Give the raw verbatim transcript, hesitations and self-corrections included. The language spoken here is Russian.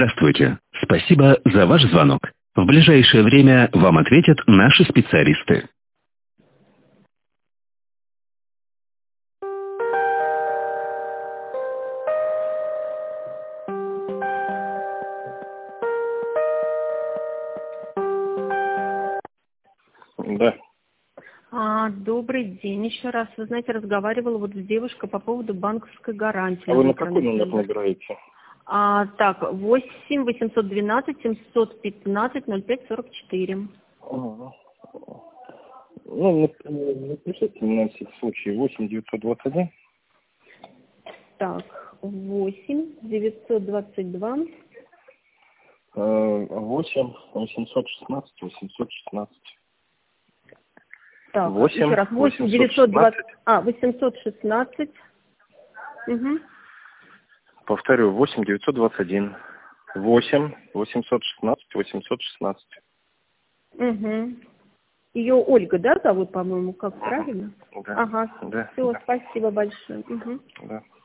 Здравствуйте. Спасибо за ваш звонок. В ближайшее время вам ответят наши специалисты. Да. А, добрый день. Еще раз. Вы знаете, разговаривала вот с девушкой по поводу банковской гарантии. А вы на какой номер набираете? А, так, восемь восемьсот двенадцать семьсот пятнадцать ноль пять сорок четыре. Ага. Ну, напишите на всякий случай восемь девятьсот двадцать один. Так, восемь девятьсот двадцать два. восемь восемьсот шестнадцать восемьсот шестнадцать. Так, восемь, еще раз. восемь девятьсот двадцать. А, восемьсот шестнадцать. Угу. Повторю, восемь девятьсот двадцать один. восемь восемьсот шестнадцать восемьсот шестнадцать. Угу. Ее Ольга, да, зовут, по-моему, как правильно? Да. Ага. Да. Все, Да. спасибо большое. Угу. Да.